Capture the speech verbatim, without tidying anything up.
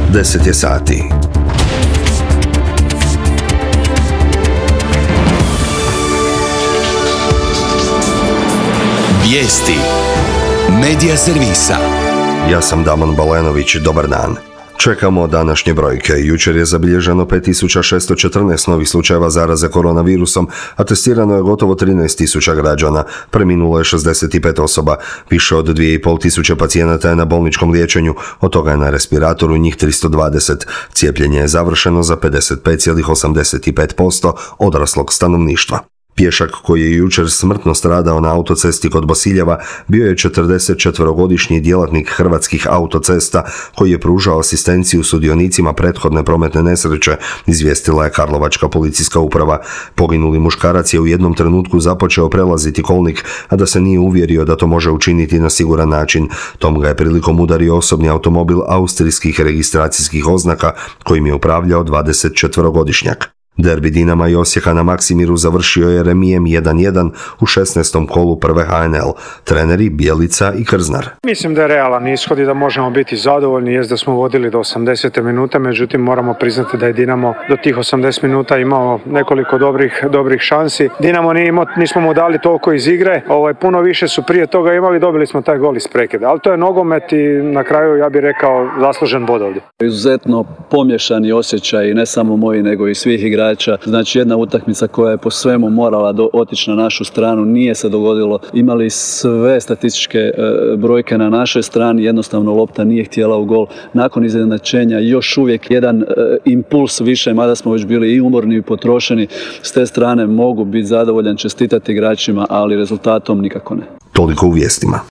deset je sati. Vijesti Medija servisa. Ja sam Damon Balenović, dobar dan. Čekamo današnje brojke. Jučer je zabilježeno pet tisuća šesto četrnaest novih slučajeva zaraze koronavirusom, a testirano je gotovo trinaest tisuća građana. Preminulo je šezdeset pet osoba. Više od dvije i pol tisuće pacijenata je na bolničkom liječenju, od toga je na respiratoru njih tristo dvadeset. Cijepljenje je završeno za pedeset pet zarez osamdeset pet posto odraslog stanovništva. Pješak koji je jučer smrtno stradao na autocesti kod Bosiljeva bio je četrdesetčetverogodišnji djelatnik Hrvatskih autocesta koji je pružao asistenciju sudionicima prethodne prometne nesreće, izvijestila je Karlovačka policijska uprava. Poginuli muškarac je u jednom trenutku započeo prelaziti kolnik, a da se nije uvjerio da to može učiniti na siguran način. Tom ga je prilikom udario osobni automobil austrijskih registracijskih oznaka kojim je upravljao dvadesetčetverogodišnjak. Derbi Dinama i Osijeka na Maksimiru završio je remijem jedan jedan u šesnaestom kolu prve H N L. Treneri Bjelica i Krznar. Mislim da je realan ishod i da možemo biti zadovoljni, jest da smo vodili do osamdesete minute, međutim moramo priznati da je Dinamo do tih osamdeset minuta imao nekoliko dobrih, dobrih šansi. Dinamo nije imao, nismo mu dali toliko iz igre, ovaj, puno više su prije toga imali, dobili smo taj gol iz prekida, ali to je nogomet i na kraju ja bih rekao zaslužen bod ovdje. Izuzetno pomješani osjećaj, ne samo moji nego i svih igrača. Znači jedna utakmica koja je po svemu morala do, otići na našu stranu, nije se dogodilo. Imali sve statističke e, brojke na našoj strani, jednostavno lopta nije htjela u gol. Nakon izjednačenja još uvijek jedan e, impuls više, mada smo već bili i umorni i potrošeni. S te strane mogu biti zadovoljan, čestitati igračima, ali rezultatom nikako ne. Toliko u vijestima.